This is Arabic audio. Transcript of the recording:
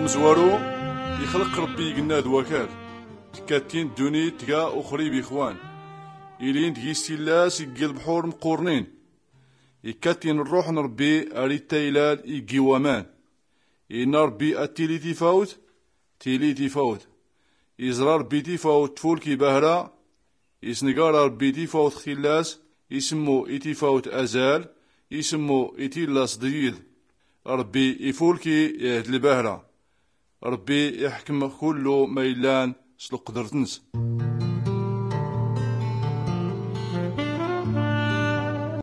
مزوارو يخلق ربي قلنا دوكال تكاتين دوني تقا أخري بإخوان إلين تجيستي لاس يقل بحور مقورنين يكاتين الروح نربي أريد تايلال يجي ومان إن ربي التيلي تفاوت تيلي تفاوت إزرار ربي تفاوت تفولكي بهرا إسنقار ربي تفاوت خلاس يسمو إتفاوت أزال يسمو إتيلاس ضيد ربي يفولكي يهد البهرة ربي يحكم كل ميلان سلو قدرتنس